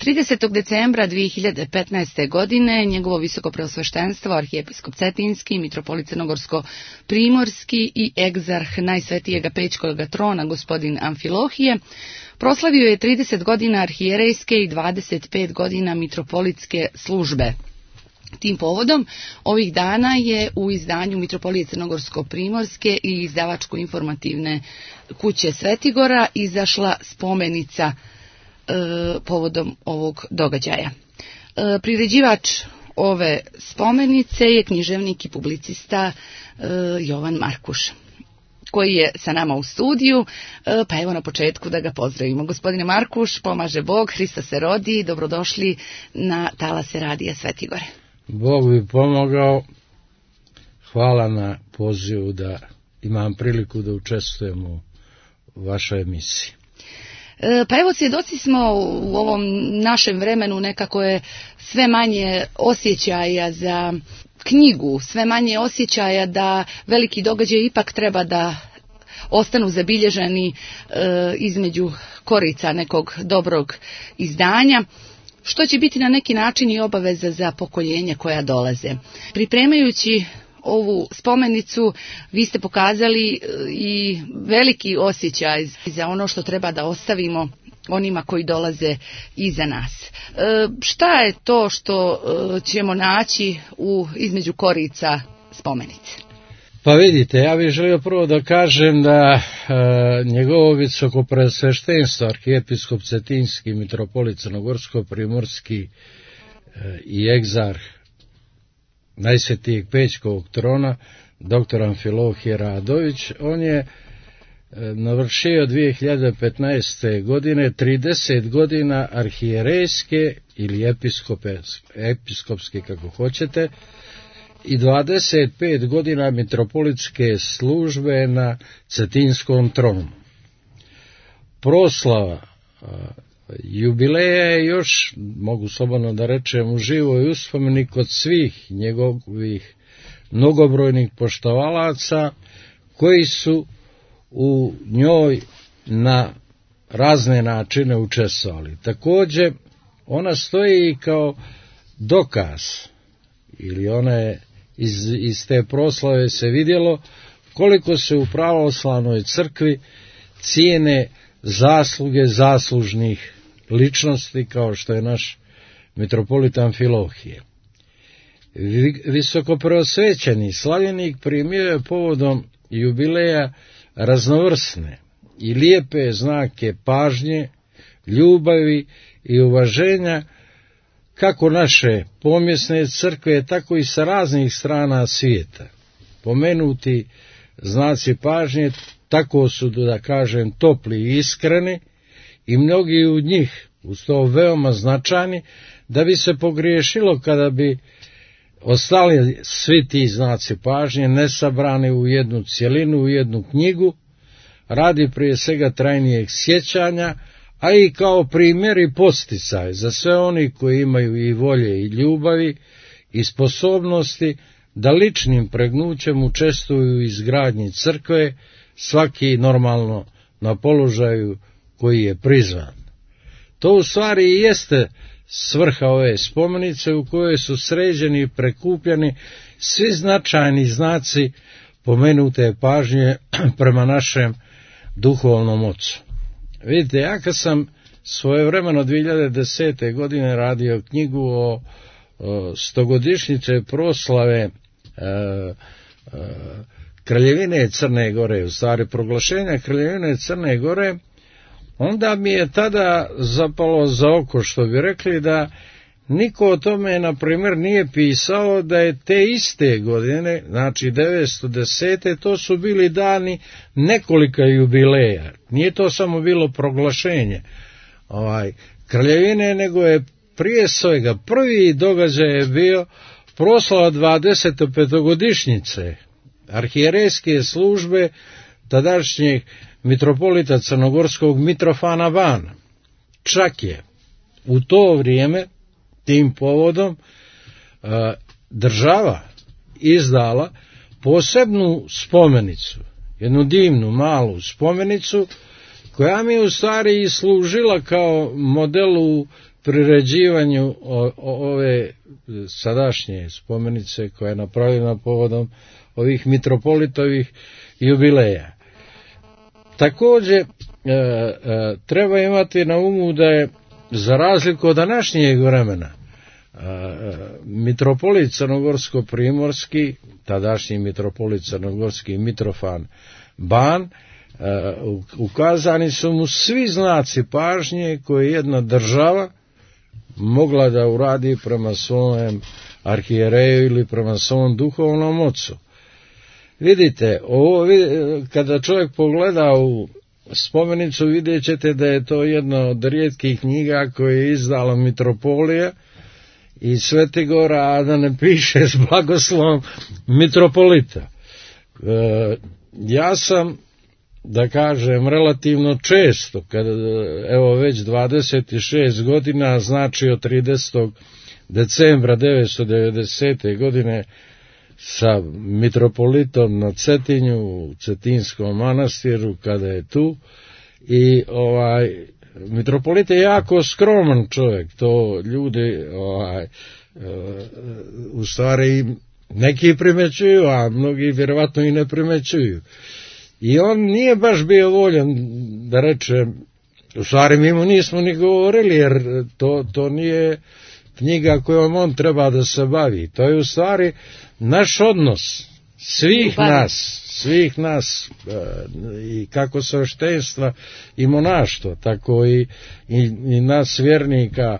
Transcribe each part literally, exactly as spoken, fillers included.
tridesetog decembra dvije hiljade petnaeste. godine njegovo visoko preosveštenstvo, arhijepiskop Cetinski, mitropolit Crnogorsko-primorski i egzarh Najsvetijega Pećkog trona, gospodin Amfilohije, proslavio je trideset godina arhijerejske i dvadeset pet godina mitropolitske službe. Tim povodom, ovih dana je u izdanju Mitropolije Crnogorsko-primorske i izdavačko-informativne kuće Svetigora izašla spomenica e, povodom ovog događaja. E, priređivač ove spomenice je književnik i publicista e, Jovan Markuš, koji je sa nama u studiju, e, pa evo na početku da ga pozdravimo. Gospodine Markuš, pomaže Bog, Hristos se rodi, dobrodošli na talase radija Svetigore. Bog bi pomogao, hvala na pozivu da imam priliku da učestvujem u vašoj emisiji. E, pa evo, svjedoci smo u ovom našem vremenu, nekako je sve manje osjećaja za knjigu, sve manje osjećaja da veliki događaj ipak treba da ostanu zabilježeni e, između korica nekog dobrog izdanja, što će biti na neki način i obaveza za pokoljenja koja dolaze. Pripremajući ovu spomenicu, vi ste pokazali i veliki osjećaj za ono što treba da ostavimo onima koji dolaze iza nas. E, šta je to što ćemo naći u između korica spomenice? Pa vidite, ja bih želio prvo da kažem da e, njegovo visoko preosveštenstvo, arhijepiskop Cetinski, mitropolit Crnogorsko-primorski e, i egzarh Najsvetijeg Pećkovog trona, doktor Amfilohije Radović, on je e, navršio dvije hiljade petnaeste. godine trideset godina arhijerejske ili episkopske, kako hoćete, i dvadeset pet godina mitropolitske službe na Cetinskom tronu. Proslava a, jubileja je još, mogu slobodno da rečem, u živoj uspomeni kod svih njegovih mnogobrojnih poštovalaca koji su u njoj na razne načine učestvovali. Također, ona stoji kao dokaz, ili ona je Iz, iz te proslave se vidjelo koliko se u pravoslavnoj crkvi cijene zasluge zaslužnih ličnosti kao što je naš mitropolit Amfilohije. Visokopreosvećeni slavljenik primio je povodom jubileja raznovrsne i lijepe znake pažnje, ljubavi i uvaženja kako naše pomjesne crkve, tako i sa raznih strana svijeta. Pomenuti znaci pažnje tako su, da kažem, topli i iskreni i mnogi od njih uz to veoma značajni, da bi se pogriješilo kada bi ostali svi ti znaci pažnje nesabrani u jednu cjelinu, u jednu knjigu, radi prije svega trajnijeg sjećanja, a i kao primjer i posticaj za sve oni koji imaju i volje i ljubavi i sposobnosti da ličnim pregnućem učestvuju u izgradnji crkve, svaki normalno na položaju koji je prizvan. To u stvari i jeste svrha ove spomenice u kojoj su sređeni i prekupljeni svi značajni znaci pomenute pažnje prema našem duhovnom ocu. Vidite, ja kad sam svojevremeno dvije hiljade desete. godine radio knjigu o, o stogodišnjice proslave e, e, Kraljevine Crne Gore, u stvari proglašenja Kraljevine Crne Gore, onda mi je tada zapalo za oko, što bi rekli, da niko o tome, na primjer, nije pisao da je te iste godine, znači devetsto desete. to su bili dani nekolika jubileja. Nije to samo bilo proglašenje ovaj, kraljevine, nego je prije svega prvi događaj je bio proslava dvadesetopetogodišnjice arhijerejske službe tadašnjeg mitropolita crnogorskog Mitrofana Bana. Čak je u to vrijeme tim povodom država izdala posebnu spomenicu, jednu divnu malu spomenicu, koja mi u stvari i služila kao modelu priređivanju o, o, ove sadašnje spomenice koja je napravljena povodom ovih mitropolitovih jubileja. Također e, e, treba imati na umu da je za razliku od današnjeg vremena e, mitropolit crnogorsko-primorski, tadašnji mitropolit crnogorski Mitrofan Ban, e, ukazani su mu svi znaci pažnje koje jedna država mogla da uradi prema svojem arhijereju ili prema svom duhovnom ocu. Vidite, ovo, kada čovjek pogleda u spomenicu, vidjet ćete da je to jedna od rijetkih knjiga koje je izdala mitropolija i Svetigora, a da ne piše s blagoslovom mitropolita. E, ja sam, da kažem, relativno često, kada, evo već dvadeset šest godina, znači od tridesetog decembra devetsto devedesete. godine, sa mitropolitom na Cetinju, u Cetinskom manastiru, kada je tu, i ovaj, mitropolit je jako skroman čovjek, to ljudi ovaj, u stvari neki primećuju, a mnogi vjerovatno i ne primećuju. I on nije baš bio voljan da reče, u stvari mi mu nismo ni govorili, jer to, to nije knjiga kojom on treba da se bavi. To je u stvari naš odnos, svih nas, svih nas, i kako sveštenstva i monaštva, tako i, i, i nas vjernika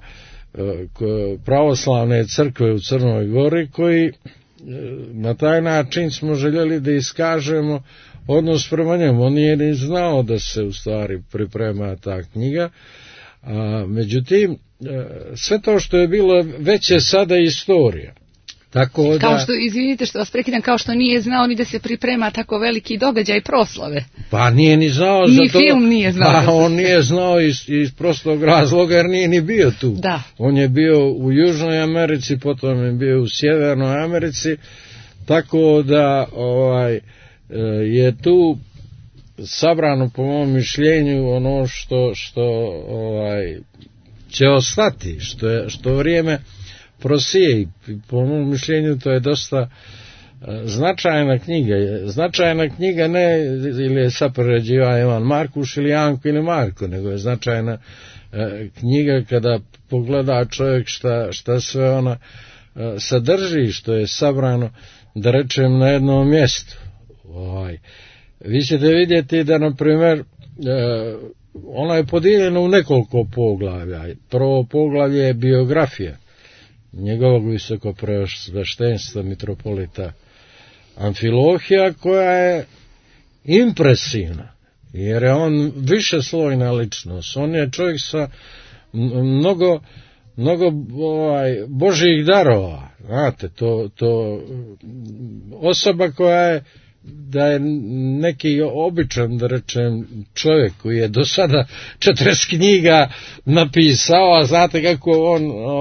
pravoslavne crkve u Crnoj Gori, koji na taj način smo željeli da iskažemo odnos prema njemu. On nije ni znao da se u stvari priprema ta knjiga, a međutim sve to što je bilo već je sada istorija. Tako da, kao što, izvinite što vas prekidam, kao što nije znao ni da se priprema tako veliki događaj proslave. Pa nije ni znao ni za to. Film nije znao. Pa on nije znao iz, iz prostog razloga jer nije ni bio tu. Da. On je bio u Južnoj Americi, potom je bio u Sjevernoj Americi, tako da ovaj, je tu sabrano po mom mišljenju ono što, što ovaj, će ostati, što, je, što vrijeme prosije, i po mom mišljenju to je dosta značajna knjiga. Značajna knjiga ne ili je sad prerađiva Ivan Markuš ili Janko ili Marko, nego je značajna e, knjiga kada pogleda čovjek šta, šta sve ona e, sadrži, što je sabrano, da rečem, na jednom mjestu. Ovaj. Vi ćete vidjeti da, na primjer, e, ona je podijeljena u nekoliko poglavlja. Prvo poglavlje je biografija njegovog visokopreosveštenstva mitropolita Amfilohija, koja je impresivna, jer je on višeslojna ličnost. On je čovjek sa mnogo, mnogo ovaj, božjih darova. Znate, to, to osoba koja je, da je neki običan, da rečem, čovjek koji je do sada četrdeset knjiga napisao, a znate kako on,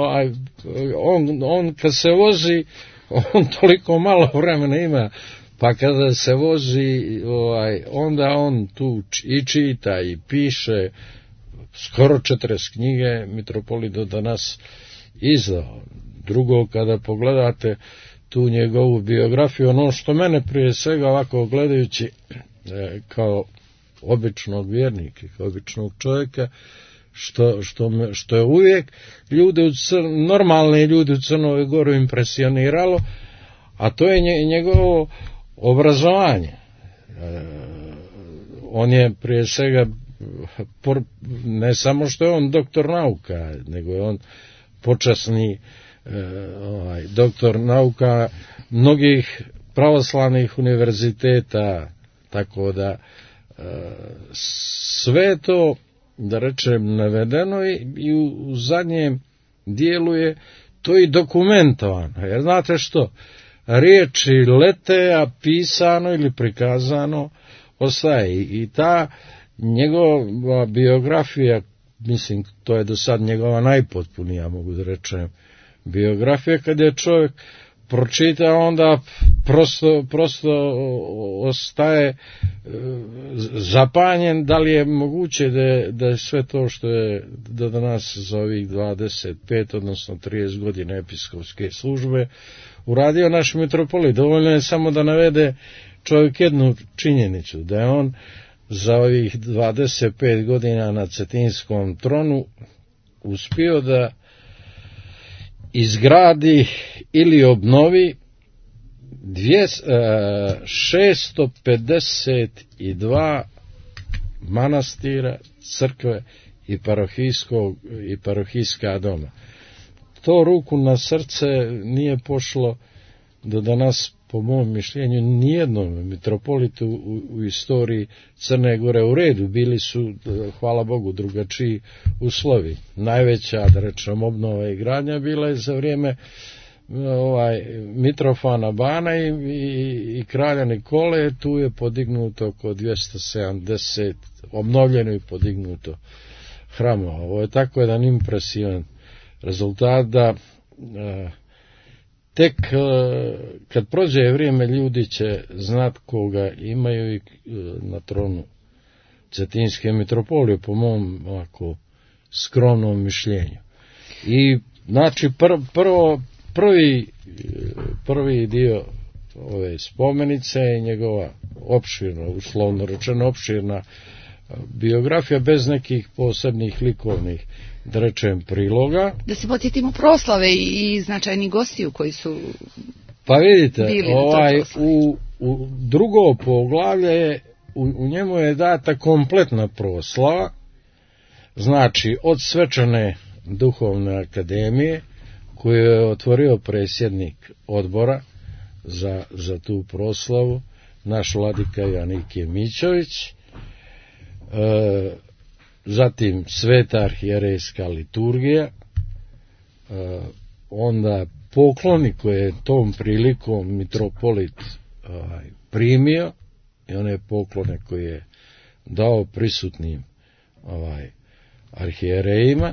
on, on kad se vozi, on toliko malo vremena ima, pa kada se vozi, ovaj, onda on tu i čita i piše, skoro četrdeset knjige mitropolit do danas izdao. Drugo, kada pogledate tu njegovu biografiju, ono što mene prije svega ovako gledajući e, kao običnog vjernika, kao običnog čovjeka, što, što, me, što je uvijek ljude u Cr... normalne ljude u Crnoj Gori impresioniralo, a to je njegovo obrazovanje. E, on je prije svega, por, ne samo što je on doktor nauka, nego je on počasni ovaj, doktor nauka mnogih pravoslavnih univerziteta, tako da sve to, da rečem, navedeno i, i u, u zadnjem dijelu je to i dokumentovano, jer znate što, riječi lete, a pisano ili prikazano ostaje, i, i ta njegova biografija, mislim, to je do sad njegova najpotpunija, mogu da rečem, biografija, kad je čovjek pročita, onda prosto, prosto ostaje zapanjen da li je moguće da, da je sve to što je do danas za ovih dvadeset pet, odnosno trideset godina episkopske službe uradio naš mitropolit. Dovoljno je samo da navede čovjek jednu činjenicu, da je on za ovih dvadeset pet godina na Cetinskom tronu uspio da izgradi ili obnovi šesto pedeset dva manastira, crkve i parohijskog i parohijska doma. To ruku na srce nije pošlo do danas, po mom mišljenju, nijednom mitropolitu u, u istoriji Crne Gore. U redu, bili su, hvala Bogu, drugačiji uslovi. Najveća, da rečem, obnova i gradnja bila je za vrijeme ovaj Mitrofana Bana i, i, i kralja Nikole. Tu je podignuto oko dvjesto sedamdeset, obnovljeno i podignuto hramova. Ovo je tako jedan impresivan rezultat da a, tek kad prođe vrijeme ljudi će znat koga imaju i na tronu Cetinske mitropolije, po mom ovako skromnom mišljenju. I znači pr, prvo, prvi, prvi dio ove spomenice je njegova opširna, uslovno rečeno opširna biografija bez nekih posebnih likovnih, da rečem, priloga. Da se podsjetimo proslave i značajni gostiju koji su pa vidite, bili ovaj, u, u drugo poglavlje je, u, u njemu je data kompletna proslava, znači od svečane duhovne akademije koju je otvorio predsjednik odbora za, za tu proslavu, naš vladika Janikije Mićović, e, zatim sveta arhijerejska liturgija, e, onda pokloni koje je tom prilikom mitropolit ovaj, primio i one poklone koje je dao prisutnim ovaj, arhijerejima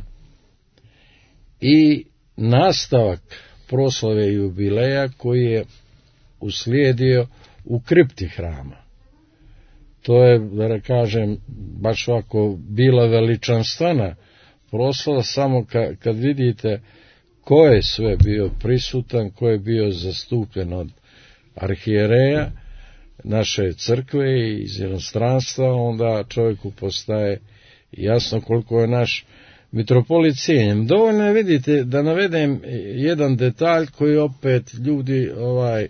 i nastavak proslave jubileja koji je uslijedio u kripti hrama. To je, da kažem, baš ovako bila veličanstvena proslava, samo ka, kad vidite ko je sve bio prisutan, ko je bio zastupljen od arhijereja naše crkve i iz inostranstva, onda čovjeku postaje jasno koliko je naš mitropolit cijenjen. Dovoljno je, vidite, da navedem jedan detalj koji opet ljudi ovaj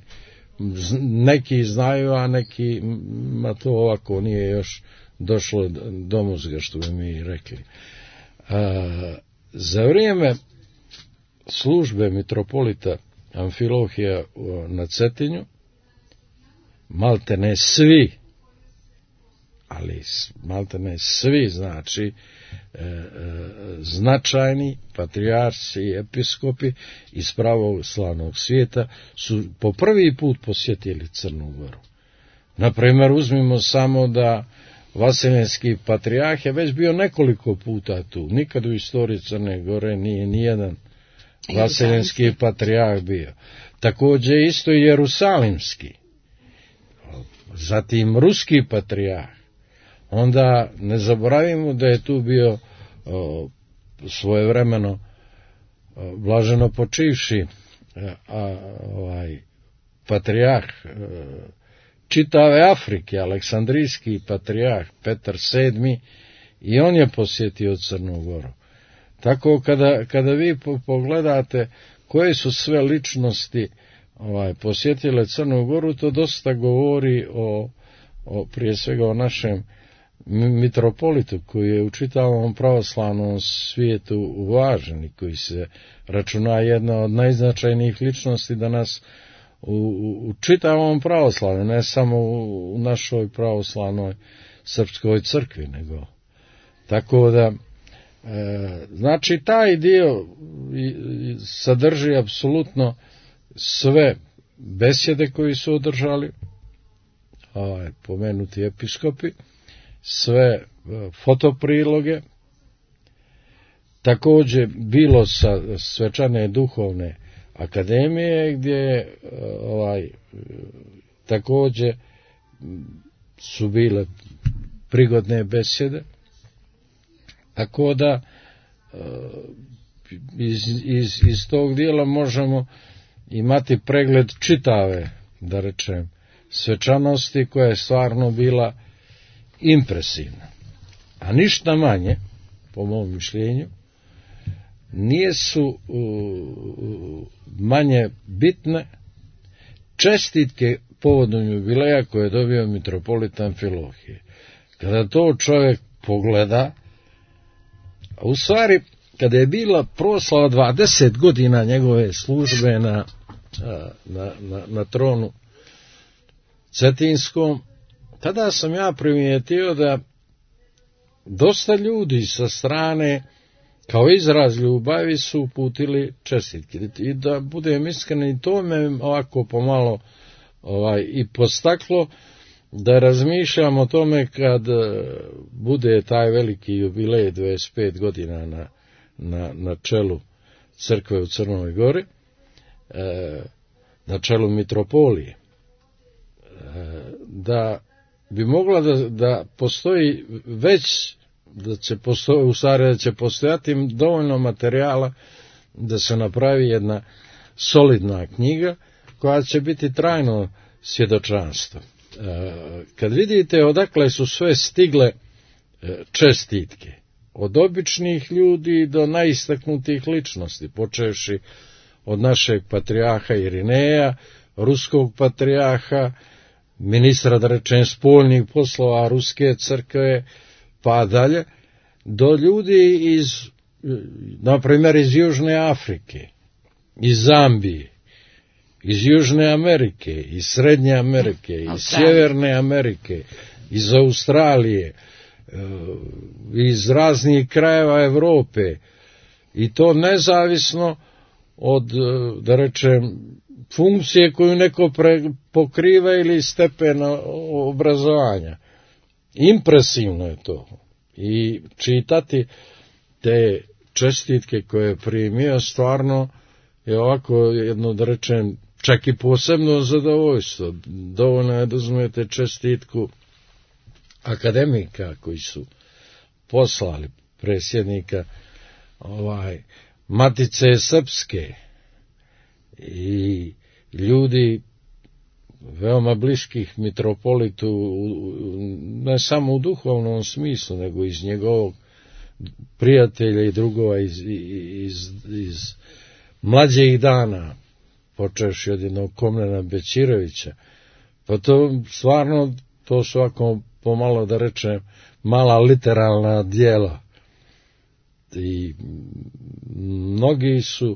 neki znaju, a neki ma to ovako nije još došlo do mozga, što bi mi rekli. A, za vrijeme službe mitropolita Amfilohija na Cetinju, maltene svi, ali maltene svi, znači e, e, značajni patrijarsi i episkopi iz pravoslavnog svijeta su po prvi put posjetili Crnu Goru. Naprimjer, uzmimo samo da Vaseljenski patrijarh je već bio nekoliko puta tu. Nikad u istoriji Crne Gore nije nijedan Vaseljenski patrijarh bio. Također isto i Jerusalimski. Zatim ruski patrijarh. Onda ne zaboravimo da je tu bio o, svojevremeno o, blaženo počivši a, ovaj, patrijarh o, čitave Afrike, aleksandrijski patrijarh Petar sedmi, i on je posjetio Crnu Goru. Tako kada, kada vi pogledate koje su sve ličnosti ovaj, posjetile Crnu Goru, to dosta govori o, o prije svega o našem mitropolitu koji je u čitavom pravoslavnom svijetu uvažen i koji se računa jedna od najznačajnijih ličnosti danas u, u, u čitavom pravoslavlju, ne samo u, u našoj pravoslavnoj srpskoj crkvi, nego tako da e, znači taj dio sadrži apsolutno sve besjede koji su održali ovaj, pomenuti episkopi, sve fotopriloge, također bilo sa svečane duhovne akademije gdje ovaj također su bile prigodne besjede, tako da iz, iz, iz tog dijela možemo imati pregled čitave, da rečem, svečanosti koja je stvarno bila impresivna. A ništa manje, po mom mišljenju, nije su uh, manje bitne čestitke povodom jubileja koje je dobio mitropolit Amfilohije. Kada to čovjek pogleda, u stvari, kada je bila proslava dvadeset godina njegove službe na, na, na, na tronu Cetinskom, tada sam ja primijetio da dosta ljudi sa strane kao izraz ljubavi su uputili čestitke. I da budem iskren, i to me ovako pomalo ovaj, i postaklo da razmišljam o tome kad bude taj veliki jubilej dvadeset pet godina na, na, na čelu crkve u Crnoj Gori, e, na čelu mitropolije, e, da bi mogla da, da postoji već, da će postoji, u stvari da će postojati dovoljno materijala da se napravi jedna solidna knjiga koja će biti trajno svjedočanstvo. Kad vidite odakle su sve stigle čestitke, od običnih ljudi do najistaknutih ličnosti, počevši od našeg patrijarha Irineja, ruskog patrijarha, ministra, da rečem, spoljnih poslova Ruske crkve, pa dalje, do ljudi iz, na primjer, iz Južne Afrike, iz Zambije, iz Južne Amerike, iz Srednje Amerike, iz Australije. Sjeverne Amerike, iz Australije, iz raznih krajeva Europe, i to nezavisno od, da rečem, funkcije koju neko pre, pokriva ili stepena obrazovanja. Impresivno je to. I čitati te čestitke koje je primio stvarno je ovako jedno, da rečem, čak i posebno zadovoljstvo. Dovoljno je da uzmete čestitku akademika koji su poslali, predsjednika ovaj, Matice Srpske i ljudi veoma bliskih mitropolitu, ne samo u duhovnom smislu, nego iz njegovog prijatelja i drugova iz, iz, iz mlađih dana, počevši od jednog Komnena Bećirovića. Pa to stvarno, to su ovako pomalo, da rečem, mala literalna djela. I mnogi su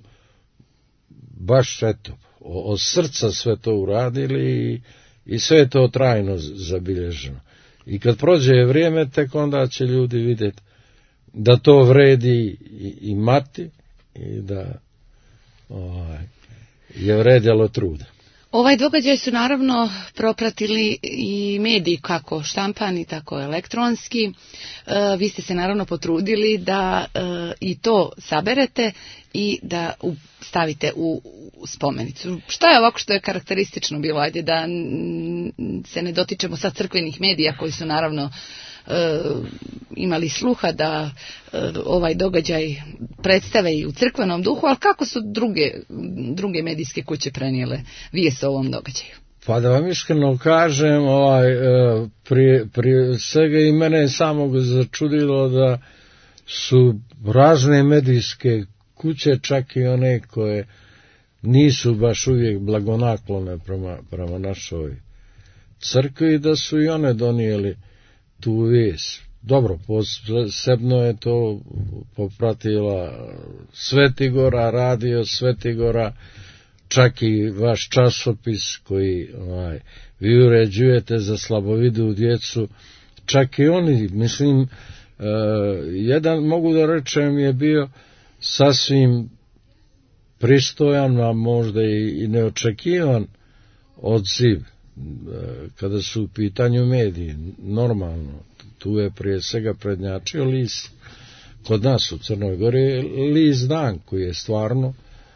baš, eto, od srca sve to uradili i, i sve je to trajno zabilježeno. I kad prođe vrijeme, tek onda će ljudi vidjeti da to vredi imati i da ovaj, je vredjelo truda. Ovaj događaj su naravno propratili i mediji, kako štampani, tako elektronski. E, vi ste se naravno potrudili da e, i to saberete i da u, stavite u, u spomenicu. Šta je ovako što je karakteristično bilo? Ajde da n, se ne dotičemo sad crkvenih medija koji su naravno e, imali sluha da e, ovaj događaj predstave i u crkvenom duhu, ali kako su druge, druge medijske kuće prenijele vijest o ovom događaju? Pa da vam iskreno kažem, ovaj, prije, prije svega i mene samog začudilo da su razne medijske kuće, čak i one koje nisu baš uvijek blagonaklone prema, prema našoj crkvi, da su i one donijeli tu vijest. Dobro, posebno je to popratila Svetigora, radio Svetigora, čak i vaš časopis koji ovaj, vi uređujete za slabovidu djecu, čak i oni, mislim, e, jedan, mogu da rečem, je bio sasvim pristojan, a možda i, i neočekivan odziv, e, kada su u pitanju mediji, normalno. Tu je prije svega prednjačio list, kod nas u Crnoj Gori, list Dan, koji je stvarno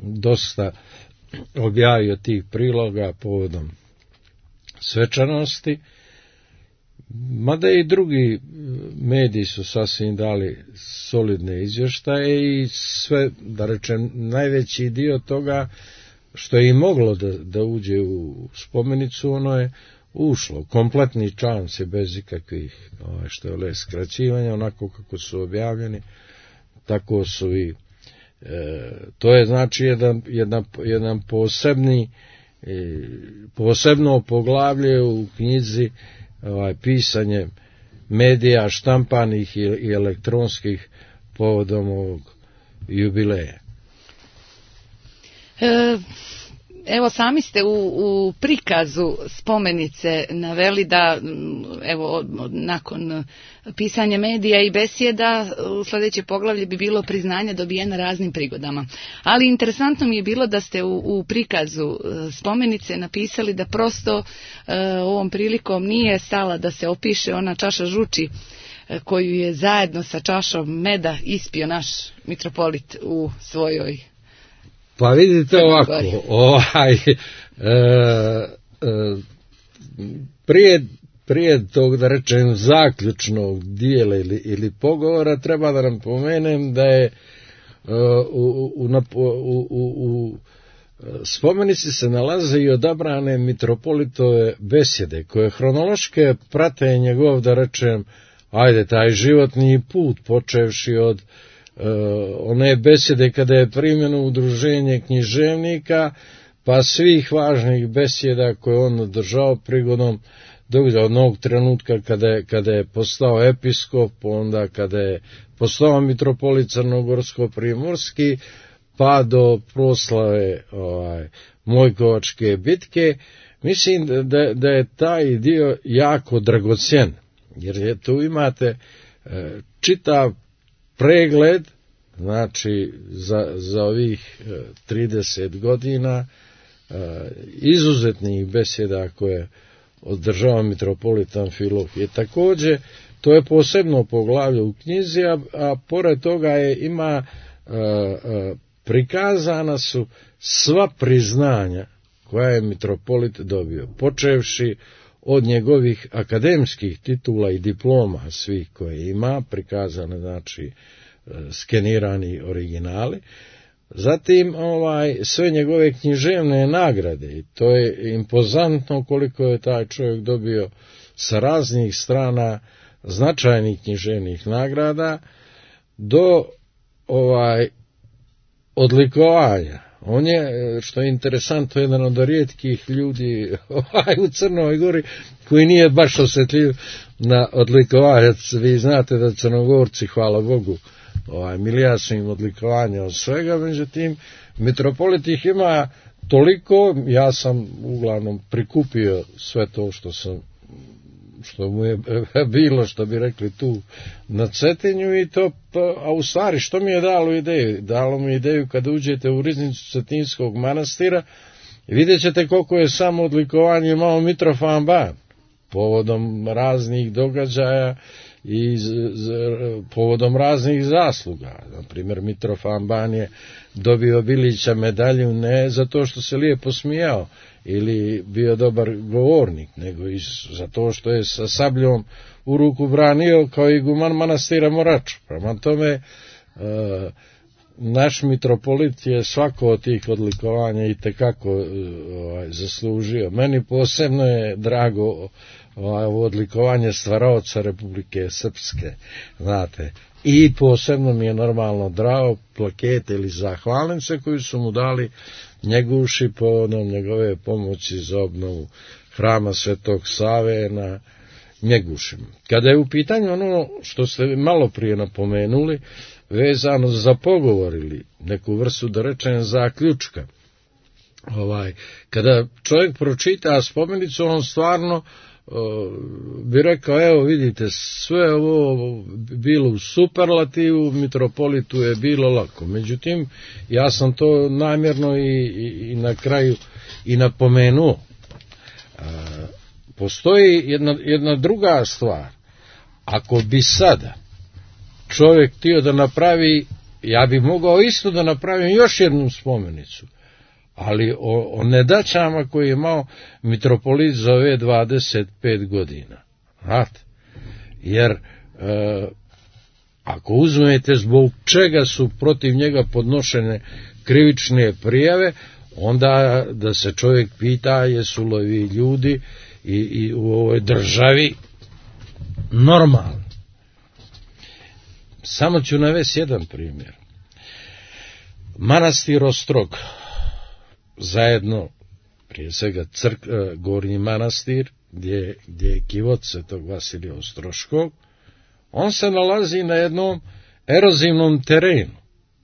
dosta objavio tih priloga povodom svečanosti, mada i drugi mediji su sasvim dali solidne izvještaje i sve, da rečem, najveći dio toga što je i moglo da, da uđe u spomenicu, ono je ušlo. Kompletni članci bez ikakvih ovaj, što je le, skraćivanja, onako kako su objavljeni, tako su i e, to je znači jedan, jedan, jedan posebni e, posebno poglavlje u knjizi, ovaj, pisanje medija štampanih i, i elektronskih povodom ovog jubileja. E, evo sami ste u, u prikazu spomenice naveli da evo nakon pisanja medija i besjeda u sljedeće poglavlje bi bilo priznanje dobijeno raznim prigodama. Ali interesantno mi je bilo da ste u, u prikazu spomenice napisali da prosto e, ovom prilikom nije stala da se opiše ona čaša žuči koju je zajedno sa čašom meda ispio naš mitropolit u svojoj. Pa vidite ovako, ovaj, e, e, prije, prije tog, da rečem, zaključnog dijela ili, ili pogovora treba da nam pomenem da je u, u, u, u, u spomenici se nalaze i odabrane mitropolitove besjede, koje hronološke prate njegov, da rečem, ajde, taj životni put, počevši od Uh, one besjede kada je primljeno udruženje književnika, pa svih važnih besjeda koje on održao prigodom do onog trenutka kada je, kada je postao episkop, onda kada je postao mitropolit crnogorsko-primorski, pa do proslave ovaj, Mojkovačke bitke. Mislim da, da je taj dio jako dragocjen, jer je tu imate e, čitav pregled, znači za, za ovih trideset godina izuzetnih besjeda koje održava mitropolit Amfilohije. Također, to je posebno poglavlje u knjizi, a, a pored toga je ima a, a, prikazana su sva priznanja koja je mitropolit dobio, počevši od njegovih akademskih titula i diploma svih koje ima, prikazane, znači, skenirani originali, zatim ovaj, sve njegove književne nagrade, i to je impozantno koliko je taj čovjek dobio sa raznih strana značajnih književnih nagrada, do ovaj, odlikovanja. On je, što je interesantno, jedan od rijetkih ljudi ovaj, u Crnoj Gori koji nije baš osjetljiv na odlikovajac. Vi znate da Crnogorci, hvala Bogu, ovaj, milija su im odlikovanja od svega, međutim, mitropolit ih ima toliko, ja sam uglavnom prikupio sve to što sam što mu je bilo, što bi rekli tu na Cetinju, i to, a u stvari što mi je dalo ideju? Dalo mi ideju kada uđete u riznicu Cetinskog manastira i vidjet ćete koliko je samo odlikovanje imao Mitrofan Ban povodom raznih događaja i z, z, povodom raznih zasluga. Na primjer, Mitrofan Ban je dobio Bilića medalju ne zato što se lijepo smijao ili bio dobar govornik, nego i zato što je sa sabljom u ruku branio kao iguman manastira Moraču. Prema tome, e, naš mitropolit je svako od tih odlikovanja i tekako e, ovaj, zaslužio. Meni posebno je drago ovaj, odlikovanje stvaraoca Republike Srpske, znate. I posebno mi je normalno drago plakete ili zahvalnice koju su mu dali njeguši povodom njegove pomoći za obnovu hrama Svetog Save na Njegušima. Kada je u pitanju ono što ste malo prije napomenuli, vezano za pogovor ili neku vrstu, da rečem, zaključka, ovaj, kada čovjek pročita spomenicu, on stvarno bi rekao, evo vidite, sve ovo bilo u superlativu, mitropolitu je bilo lako. Međutim, ja sam to namjerno i, i, i na kraju i napomenuo. A, postoji jedna, jedna druga stvar. Ako bi sada čovjek htio da napravi ja bih mogao isto da napravim još jednu spomenicu, ali o, o nedaćama koje je imao mitropolit za ove dvadeset pet godina. Znate? Jer e, ako uzmete zbog čega su protiv njega podnošene krivične prijave, onda da se čovjek pita jesu li ovi ljudi i, i u ovoj državi normalni. Samo ću navesti jedan primjer. Manastir Ostrog, zajedno, prije svega crk, Gornji manastir, gdje, gdje je kivot Svetog Vasilija Ostroškog, on se nalazi na jednom erozivnom terenu.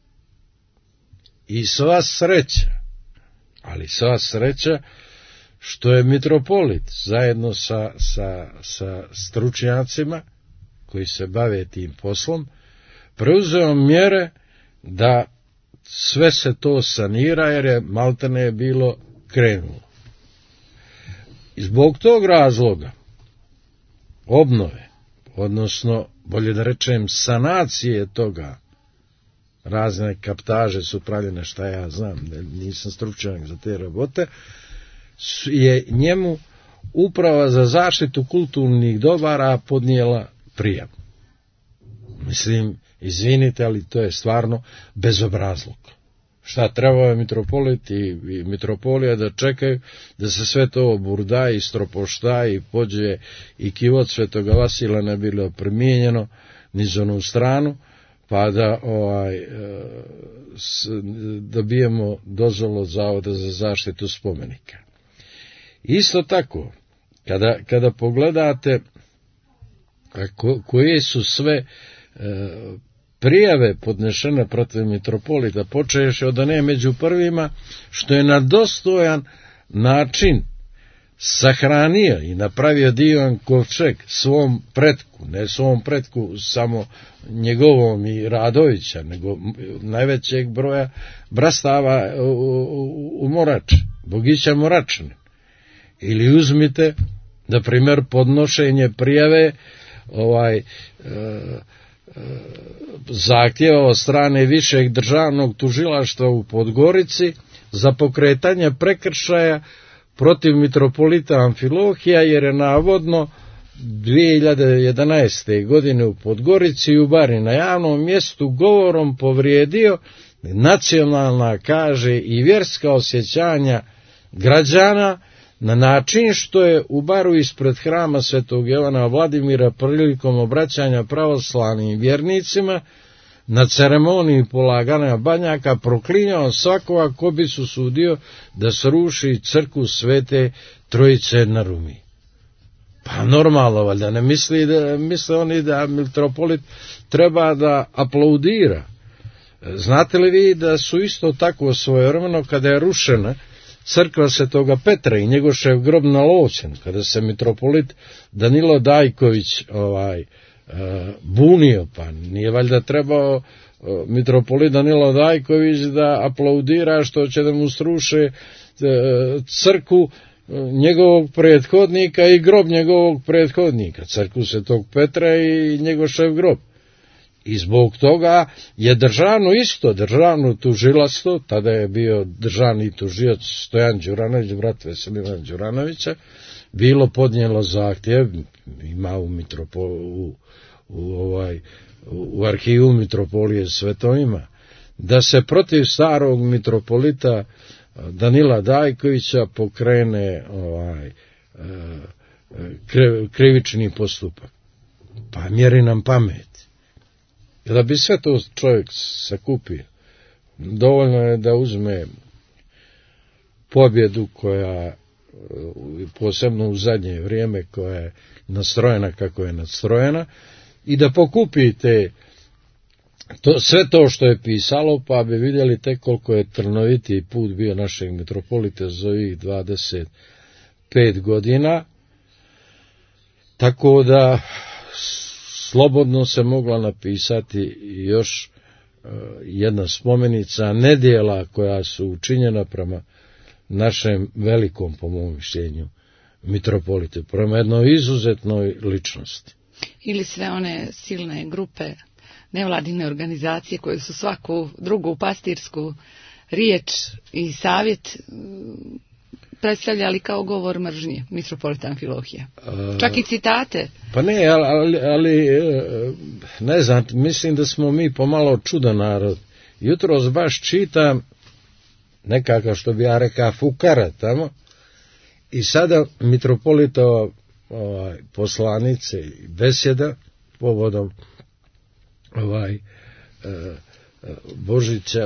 I sva sreća, ali sva sreća, što je mitropolit zajedno sa, sa, sa stručnjacima koji se bave tim poslom, preuzeo mjere da sve se to sanira, jer je maltene bilo krenulo. I zbog tog razloga obnove, odnosno, bolje da rečem, sanacije toga, razne kaptaže su pravljene, šta ja znam, nisam stručnjak za te robote, je njemu Uprava za zaštitu kulturnih dobara podnijela prijavu. Mislim, izvinite, ali to je stvarno bezobrazluk. Šta trebao je mitropolit i, i mitropolija da čekaju da se sve to oburda i stropošta i pođe i kivot Svetoga Vasila ne bilo primijenjeno niz onu stranu, pa da ovaj, s, dobijemo dozvolu od Zavoda za zaštitu spomenika. Isto tako, kada, kada pogledate ko, koje su sve e, prijave podnešene protiv mitropolita, počeši od one među prvima, što je na dostojan način sahranio i napravio divan kovčeg svom pretku, ne svom pretku samo njegovom i Radovića, nego najvećeg broja brastava u, u, u Morač, Bogića Moračne. Ili uzmite, na primjer, podnošenje prijave ovaj e, e, zahtjeva od strane Višeg državnog tužilaštva u Podgorici za pokretanje prekršaja protiv mitropolita Amfilohija, jer je navodno dvije hiljade jedanaeste. godine u Podgorici u Bari na javnom mjestu govorom povrijedio nacionalna, kaže, i vjerska osjećanja građana, na način što je u Baru ispred hrama Svetog Jovana Vladimira prilikom obraćanja pravoslavnim vjernicima na ceremoniji polaganja banjaka proklinjao svakoga ko bi se usudio da sruši crkvu Svete Trojice na Rumi. Pa normalno, valjda ne misli da, misle oni da mitropolit treba da aplaudira. Znate li vi da su isto tako svojevremeno, kada je rušena crkva Svetoga Petra i njegošev grob na Lovćenu, kada se mitropolit Danilo Dajković ovaj, bunio, pa nije valjda trebao mitropolit Danilo Dajković da aplaudira što će da mu sruše crkvu njegovog prethodnika i grob njegovog prethodnika, crkvu Svetog Petra i njegošev grob. I zbog toga je državno isto, državno tužilaštvo, tada je bio državni tužilac Stojan Đuranović, brat Veselina Đuranovića, bilo podnijelo zahtjev, ima u, mitropo, u, u, ovaj, u arhivu mitropolije Svetovima, da se protiv starog mitropolita Danila Dajkovića pokrene ovaj, krivični postupak. Pa mjeri nam pamet. Da bi sve to čovjek sakupio, dovoljno je da uzme pobjedu koja, posebno u zadnje vrijeme, koja je nastrojena kako je nastrojena, i da pokupite to, sve to što je pisalo, pa bi vidjeli tek koliko je trnovitiji put bio našeg mitropolita za ovih dvadeset pet godina, tako da slobodno se mogla napisati još uh, jedna spomenica nedjela koja su učinjena prema našem velikom, po mom mišljenju, mitropolitu, prema jednoj izuzetnoj ličnosti. Ili sve one silne grupe nevladine organizacije koje su svaku drugu pastirsku riječ i savjet predstavljali kao govor mržnje, mitropolita Amfilohija. Čak i citate. Pa ne, ali, ali ne znam, mislim da smo mi pomalo čudan narod. Jutros baš čitam nekakav, što bi ja rekao, fukara tamo, i sada mitropolitova ovaj, poslanice i besjeda povodom ovaj, e, Božića,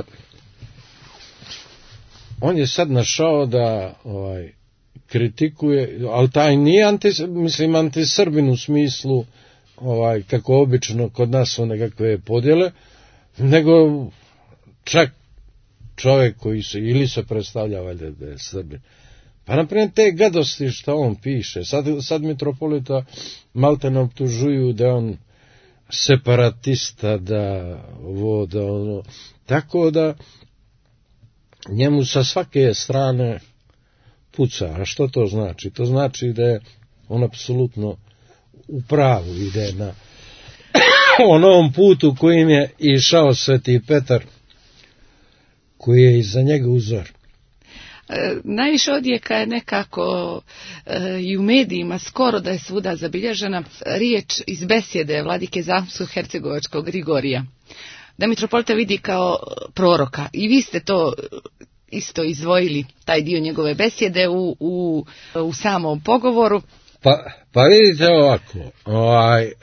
on je sad našao da ovaj, kritikuje, ali taj nije anti, mislim, antisrbin u smislu ovaj, kako obično kod nas su nekakve podjele, nego čak čovjek koji se ili se predstavlja valjda da je Srbin. Pa naprimjer te gadosti što on piše, sad, sad mitropolita maltene optužuju da on separatista, da ovo, da ono, tako da njemu sa svake strane puca. A što to znači? To znači da je on apsolutno u pravu, ide na onom putu kojim je išao Sveti Petar, koji je iza njega uzor. E, najviše odjeka je nekako e, i u medijima, skoro da je svuda zabilježena riječ iz besjede vladike Zahumsko-hercegovačkog Grigorija, da mitropolita vidi kao proroka. I vi ste to isto izdvojili, taj dio njegove besjede u, u, u samom pogovoru. Pa, pa vidite ovako, ovaj, e,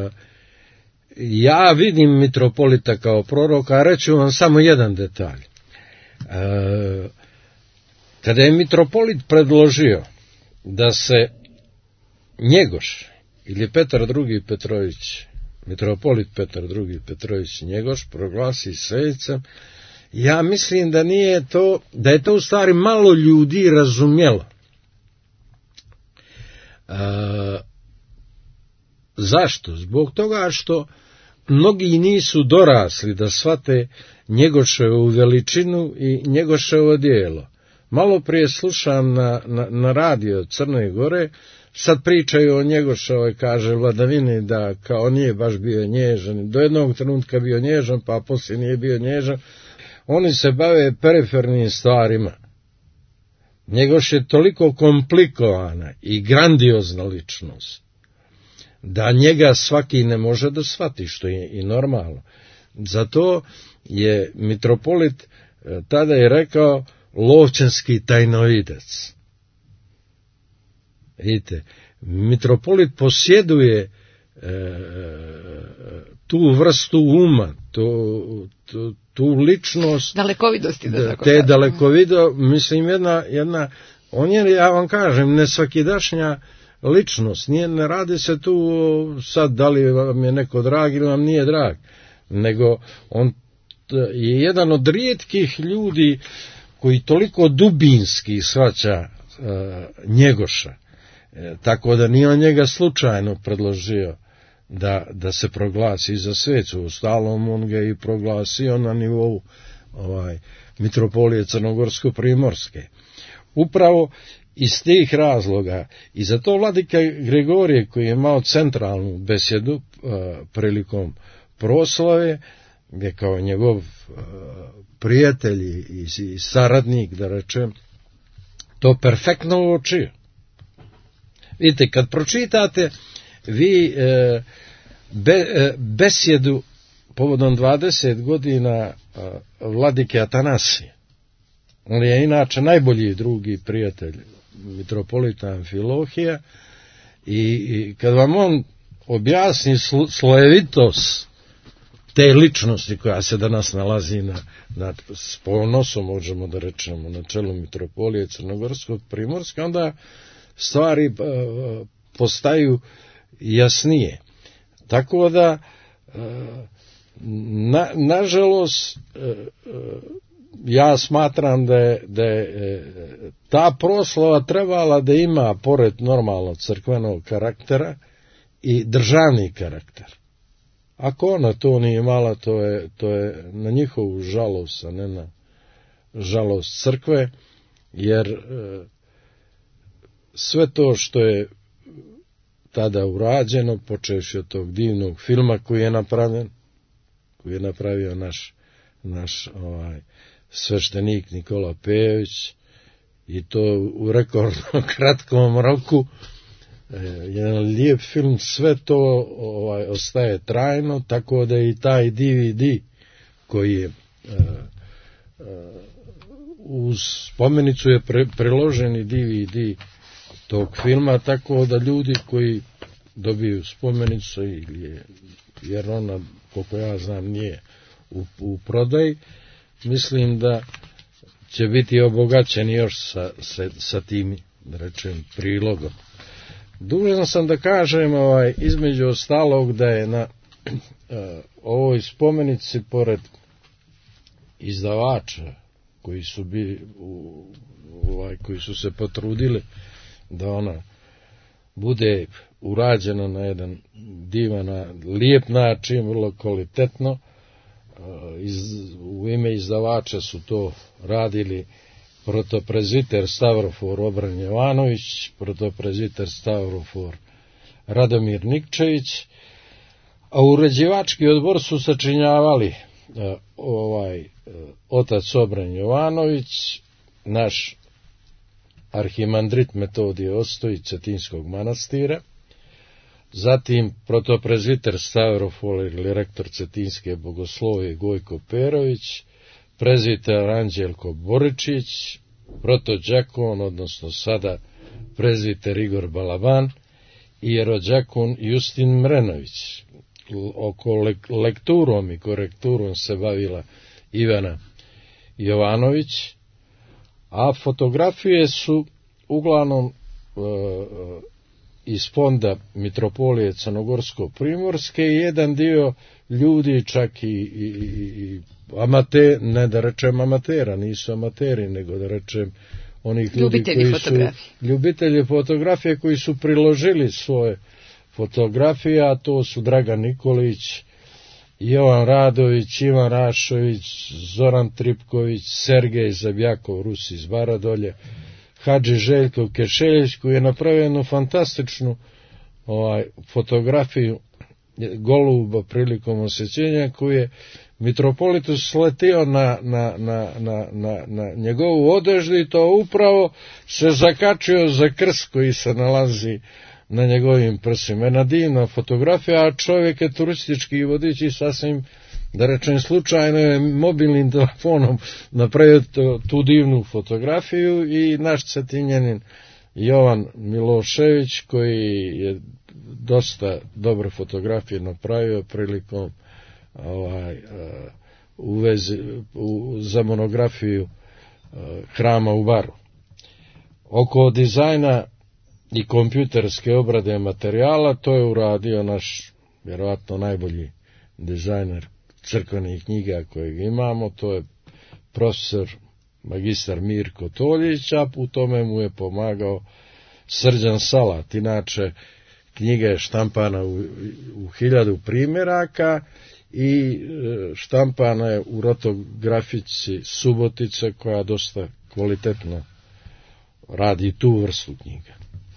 ja vidim mitropolita kao proroka, a reću vam samo jedan detalj. E, kada je mitropolit predložio da se Njegoš ili Petar drugi Petrović, mitropolit Petar drugi Petrović Njegoš proglasi svecem, ja mislim da nije to, da je to u stvari malo ljudi razumjelo. E, zašto? Zbog toga što mnogi nisu dorasli da shvate Njegoševu veličinu i Njegoševo djelo. Malo prije slušam na, na, na radio Crne Gore, sad pričaju o Njegoševoj, kaže, vladavini, da kao nije baš bio nježan, do jednog trenutka bio nježan, pa poslije nije bio nježan. Oni se bave perifernim stvarima. Njegoš je toliko komplikovana i grandiozna ličnost, da njega svaki ne može da shvati, što je i normalno. Zato je mitropolit tada je rekao lovčanski tajnovidac. Vidite, mitropolit posjeduje e, tu vrstu uma, tu, tu, tu ličnost, dalekovidosti, da tako te kažem. dalekovido, mislim, jedna, jedna, on je, ja vam kažem, nesvakidašnja ličnost, nije, ne radi se tu sad da li vam je neko drag ili vam nije drag, nego on je jedan od rijetkih ljudi koji toliko dubinski shvaća e, Njegoša, e, tako da nije on njega slučajno predložio da, da se proglasi za svecu, ustalom on ga i proglasio na nivou ovaj, mitropolije Crnogorsko-Primorske. Upravo iz tih razloga, i zato vladika Grigorije, koji je imao centralnu besjedu e, prilikom proslave, gdje kao njegov e, prijatelj i, i saradnik, da rečem, to perfektno uočio. Vidite, kad pročitate vi e, be, e, besjedu povodom dvadeset godina e, vladike Atanasije, on je inače najbolji drugi prijatelj mitropolita Amfilohija, i, i kad vam on objasni sl, slojevitost te ličnosti koja se danas nalazi na, na, s ponosom, možemo da rečemo, na čelu mitropolije Crnogorskog Primorske, onda stvari e, postaju jasnije. Tako da, e, na, nažalost, e, ja smatram da je, da je e, ta proslava trebala da ima, pored normalno crkvenog karaktera, i državni karakter. Ako ona to nije imala, to je, to je na njihovu žalost, a ne na žalost crkve, jer e, sve to što je tada urađeno, počevši od tog divnog filma koji je napravljen, koji je napravio naš, naš ovaj, sveštenik Nikola Pejović, i to u rekordno kratkom roku. Jedan lijep film, sve to ovaj, ostaje trajno, tako da i taj D V D koji je uh, uh, uz spomenicu je pre, priloženi D V D tog filma, tako da ljudi koji dobiju spomenicu, ili je, jer ona, koliko ja znam, nije u, u prodaji, mislim da će biti obogaćeni još sa, sa, sa tim, da rečem, prilogom. Dužan sam da kažem, ovaj, između ostalog, da je na uh, ovoj spomenici, pored izdavača koji su bili u, ovaj, koji su se potrudili da ona bude urađena na jedan divan, lijep način, vrlo kvalitetno. Iz, u ime izdavača su to radili protopreziter Stavrofor Obran Jovanović, protopreziter Stavrofor Radomir Nikčević, a uređivački odbor su sačinjavali uh, ovaj uh, otac Obran Jovanović, naš arhimandrit Metodije Ostojić Cetinskog manastira, zatim protopreziter Stavrofor ili rektor Cetinske bogoslovije Gojko Perović, prezviter Anđelko Boričić, protođakon, odnosno sada prezviter Igor Balaban i jerođakon Justin Mrenović. Oko lekturom i korekturom se bavila Ivana Jovanović, a fotografije su uglavnom e, iz fonda Mitropolije Crnogorsko-Primorske i jedan dio ljudi, čak i, i, i amate, ne da rečem amatera, nisu amateri, nego da rečem onih ljudi ljubitelji koji fotografije. su ljubitelji fotografije koji su priložili svoje fotografije, a to su Dragan Nikolić, Jovan Radović, Ivan Rašović, Zoran Tripković, Sergej Zabjakov, Rus iz Baradolje, Hadži Željko Kešeljić, koji je napravio jednu fantastičnu ovaj, fotografiju goluba prilikom osjećenja, koji je mitropolitus sletio na, na, na, na, na, na njegovu odeždu i to upravo se zakačio za krst koji se nalazi na njegovim prsima. Jedna divna fotografija, a čovjek je turistički vodič i sasvim, da rečem, slučajno je mobilnim telefonom napravio tu divnu fotografiju i naš Cetinjanin Jovan Milošević, koji je dosta dobre fotografije napravio prilikom ovaj, u vezi, u, za monografiju hrama u Baru. Oko dizajna i kompjuterske obrade materijala, to je uradio naš, vjerovatno, najbolji dizajner crkvenih knjiga kojeg imamo, to je profesor magistar Mirko Toljić, a u tome mu je pomagao Srđan Salat. Inače, knjiga je štampana u, u hiljadu primjeraka i štampana je u rotografici Subotice, koja dosta kvalitetno radi tu vrstu knjiga.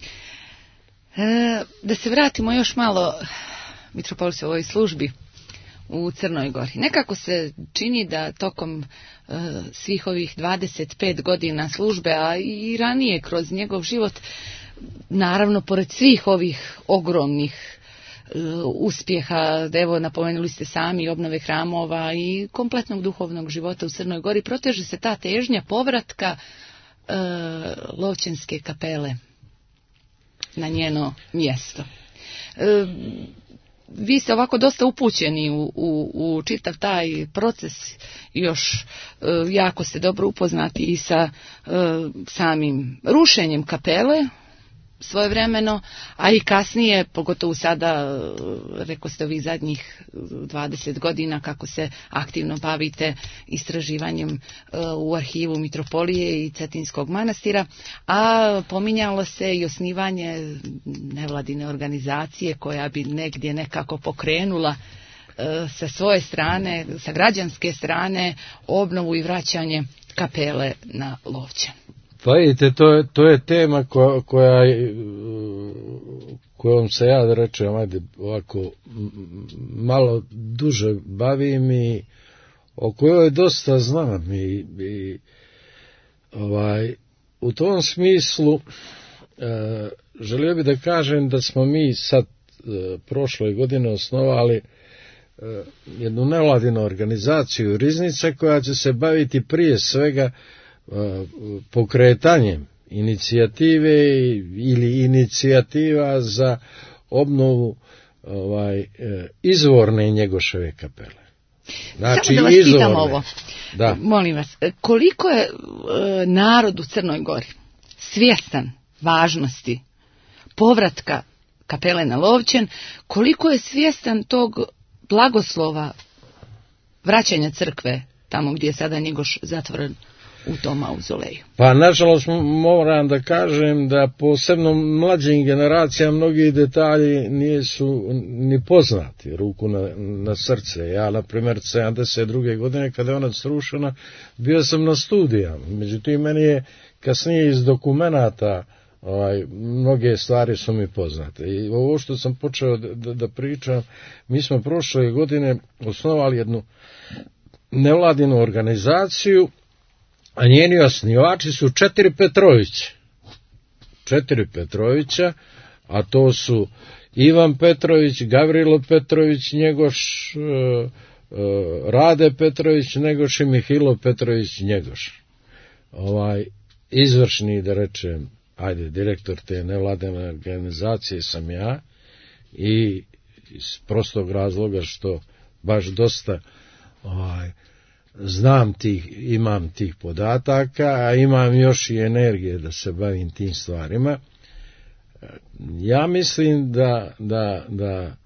E, da se vratimo još malo mitropolisovoj službi u Crnoj Gori. Nekako se čini da tokom e, svih ovih dvadeset pet godina službe, a i ranije kroz njegov život, naravno pored svih ovih ogromnih e, uspjeha, evo napomenuli ste sami obnove hramova i kompletnog duhovnog života u Crnoj Gori, proteže se ta težnja povratka e, Lovćenske kapele na njeno mjesto. E, vi ste ovako dosta upućeni u, u, u čitav taj proces, još e, jako ste dobro upoznati i sa e, samim rušenjem kapele svojevremeno, a i kasnije, pogotovo sada, rekao ste ovih zadnjih dvadeset godina, kako se aktivno bavite istraživanjem u arhivu Mitropolije i Cetinskog manastira, a pominjalo se i osnivanje nevladine organizacije koja bi negdje nekako pokrenula sa svoje strane, sa građanske strane, obnovu i vraćanje kapele na Lovćen. Pa vidite, to je, to je tema koja, koja, kojom se ja, da rečem, ajde, ovako malo duže bavim i o kojoj dosta znam i, i ovaj, u tom smislu e, želio bih da kažem da smo mi sad e, prošle godine osnovali e, jednu nevladinu organizaciju Riznice koja će se baviti prije svega e, pokretanjem inicijative ili inicijativa za obnovu ovaj, e, izvorne Njegoševe kapele. Znači, samo da vas izvorne. Pitam ovo, da. Molim vas, koliko je e, narod u Crnoj Gori svjestan važnosti povratka kapele na Lovćen, koliko je svjestan tog blagoslova vraćanja crkve tamo gdje je sada Njegoš zatvoren u tom mauzoleju? Pa nažalost moram da kažem da posebno mlađim generacijama mnogi detalji nisu ni poznati, ruku na, na srce. Ja, na primjer, sedamdeset druge godine kada je ona srušena, bio sam na studijama. Međutim, meni je kasnije iz dokumenata ovaj, mnoge stvari su mi poznate. I ovo što sam počeo da, da, da pričam, mi smo prošle godine osnovali jednu nevladinu organizaciju, a njeni osnivači su četiri Petrovića. Četiri Petrovića, a to su Ivan Petrović, Gavrilo Petrović, Njegoš, e, e, Rade Petrović, Njegoš i Mihilo Petrović, Njegoš. Ovaj, izvršni, da rečem, ajde, direktor te nevladine organizacije sam ja i iz prostog razloga što baš dosta ovaj, znam tih, imam tih podataka, a imam još i energije da se bavim tim stvarima. Ja mislim da, da, da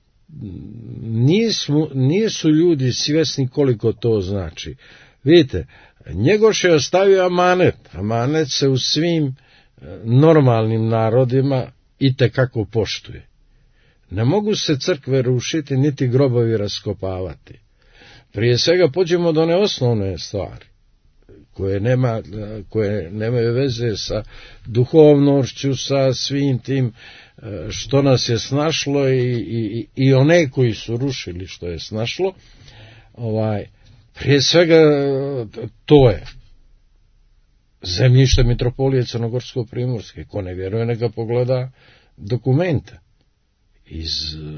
nisu, nisu ljudi svjesni koliko to znači. Vidite, Njegoš je ostavio amanet. Amanet se u svim normalnim narodima itekako poštuje. Ne mogu se crkve rušiti, niti grobovi raskopavati. Prije svega pođemo do one osnovne stvari, koje, nema, koje nemaju veze sa duhovnošću, sa svim tim što nas je snašlo i, i, i one koji su rušili što je snašlo. Ovaj, prije svega to je zemljište Mitropolije Crnogorsko-Primorske. Ko ne vjeruje, neka pogleda dokumenta iz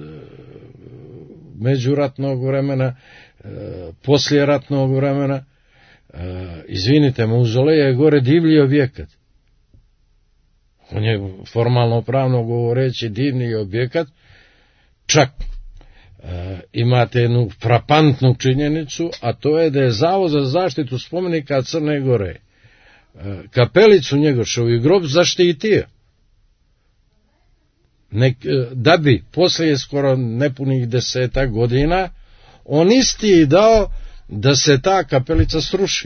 međuratnog vremena, poslijeratnog vremena. Izvinite, mauzoleja je gore divlji objekat. On je formalno pravno govoreći divni objekat. Čak imate jednu frapantnu činjenicu, a to je da je Zavod za zaštitu spomenika Crne Gore kapelicu Njegoševu i grob zaštitio. Nek, da bi poslije skoro nepunih deseta godina on isti dao da se ta kapelica sruši.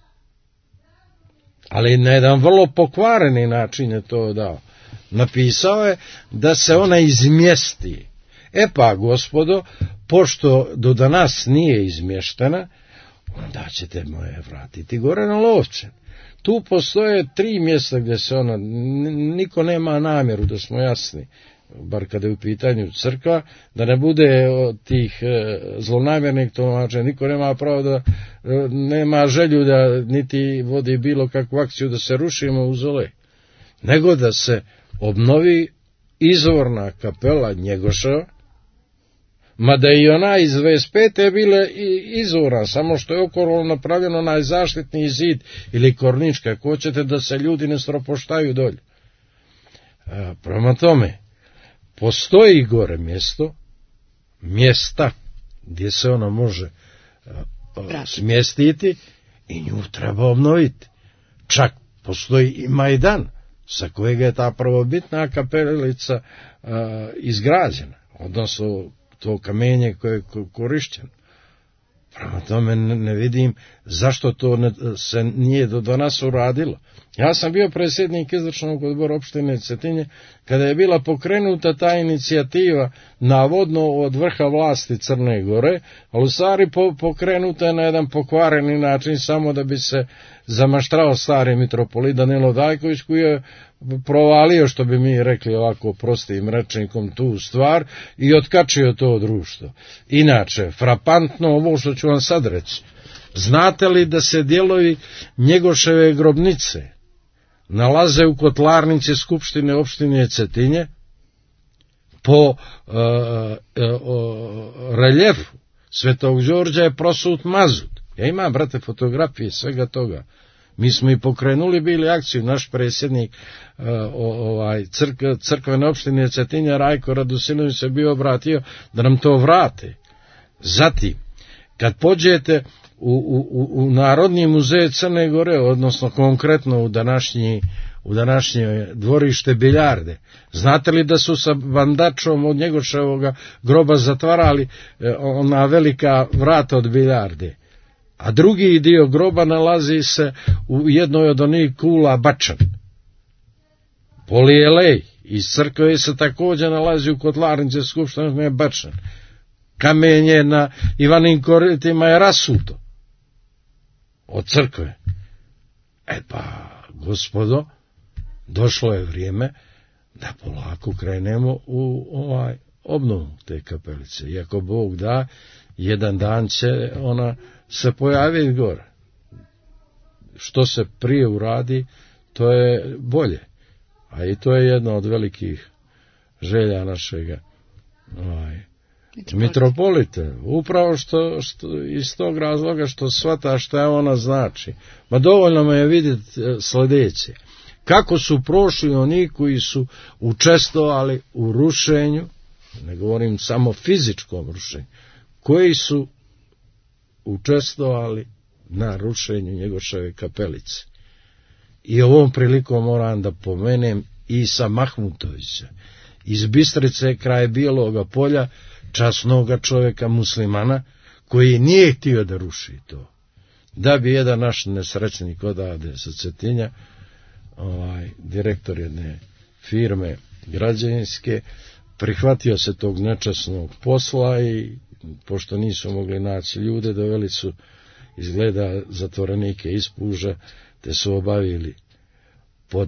Ali na jedan vrlo pokvareni način je to dao. Napisao je da se ona izmjesti. E pa, gospodo, pošto do danas nije izmještena, onda ćete moje vratiti gore na Lovćen. Tu postoje tri mjesta gdje se ona, niko nema namjeru, da smo jasni, bar kada je u pitanju crkva, da ne bude od tih zlonamjernih tumačenja, niko nema pravo da, nema želju da niti vodi bilo kakvu akciju da se ruši mauzolej, nego da se obnovi izvorna kapela Njegoševa, mada i ona iz dvadeset pete je bila izvorna, samo što je okolo napravljeno onaj zaštitni zid ili kornička, ako hoćete da se ljudi ne stropoštaju dolje. Prema tome, postoji gore mjesto, mjesta gdje se ona može smjestiti i nju treba obnoviti. Čak postoji i Majdan sa kojega je ta prvobitna kapelica izgrađena, odnosno to kamenje koje je korišćeno. Prema tome ne vidim zašto to ne, se nije do danas uradilo. Ja sam bio predsjednik izvršnog odbora opštine Cetinje kada je bila pokrenuta ta inicijativa navodno od vrha vlasti Crne Gore, ali u stvari po, pokrenuta je na jedan pokvareni način samo da bi se zamaštrao stari mitropolit Danilo Dajković, koji je provalio, što bi mi rekli ovako prostim rečnikom, tu stvar i otkačio to društvo. Inače, frapantno ovo što ću vam sad reći. Znate li da se dijelovi Njegoševe grobnice nalaze u kotlarnici Skupštine opštine Cetinje? Po uh, uh, reljefu Svetog Đorđa je prosut mazut. Ja imam, brate, fotografije svega toga. Mi smo i pokrenuli bili akciju, naš predsjednik uh, ovaj, crk, crkvene opštine Cetinja Rajko Radosinović se bio obratio da nam to vrate. Zatim, kad pođete u, u, u Narodni muzej Crne Gore, odnosno konkretno u današnji u današnje dvorište biljarde. Znate li da su sa bandačom od Njegoševoga groba zatvarali e, ona velika vrata od biljarde? A drugi dio groba nalazi se u jednoj od onih kula Bačan. Polijelej iz crkve se također nalazi u kotlarnici Skupštine Bačan. Kamenje na Ivanim koritima je rasuto od crkve. E pa, gospodo, došlo je vrijeme da polako krenemo u ovaj obnovu te kapelice. I ako Bog da, jedan dan će ona se pojaviti gore. Što se prije uradi, to je bolje. A i to je jedna od velikih želja našega ovaj, mitropolite. Upravo što, što iz tog razloga što shvata šta je ona znači. Ma dovoljno me je vidjeti sljedeće. Kako su prošli oni koji su učestvovali u rušenju, ne govorim samo fizičkom rušenju, koji su učestvovali na rušenju Njegoševe kapelice. I ovom prilikom moram da pomenem Isa Mahmutovića iz Bistrice kraj Bijeloga polja, časnoga čovjeka muslimana, koji nije htio da ruši to. Da bi jedan naš nesrećnik odavde sa Cetinja, ovaj, direktor jedne firme građevinske, prihvatio se tog nečasnog posla i pošto nisu mogli naći ljude, doveli su izgleda zatvorenike iz puža, te su obavili pod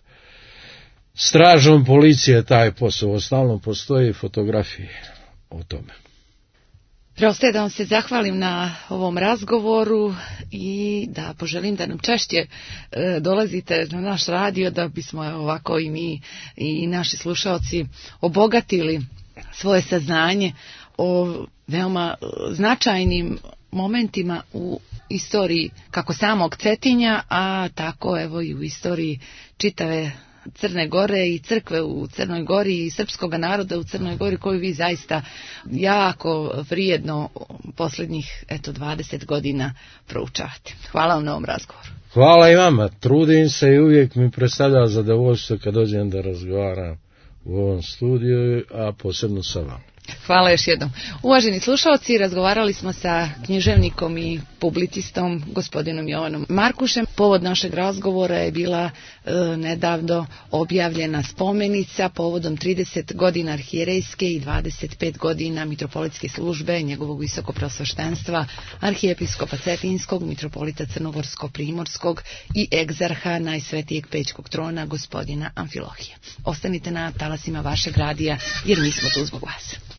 stražom policije taj posao. Stalno postoji fotografije o tome. Preostaje da vam se zahvalim na ovom razgovoru i da poželim da nam češće e, dolazite na naš radio, da bismo ovako i mi i naši slušalci obogatili svoje saznanje o veoma značajnim momentima u istoriji kako samog Cetinja, a tako evo i u istoriji čitave Crne Gore i crkve u Crnoj Gori i srpskog naroda u Crnoj Gori, koju vi zaista jako vrijedno posljednjih eto dvadeset godina proučavate. Hvala vam na ovom razgovoru. Hvala i vama, trudim se i uvijek mi predstavlja zadovoljstvo kad dođem da razgovaram u ovom studiju, a posebno sa vama. Hvala još jednom. Uvaženi slušalci, razgovarali smo sa književnikom i publicistom gospodinom Jovanom Markušem. Povod našeg razgovora je bila e, nedavno objavljena spomenica povodom trideset godina arhijerejske i dvadeset pet godina mitropolitske službe njegovog visokopreosveštenstva arhijepiskopa Cetinskog, mitropolita Crnogorsko-Primorskog i egzarha Najsvetijeg Pećkog trona gospodina Amfilohija. Ostanite na talasima vašeg radija jer mi smo tu zbog vas.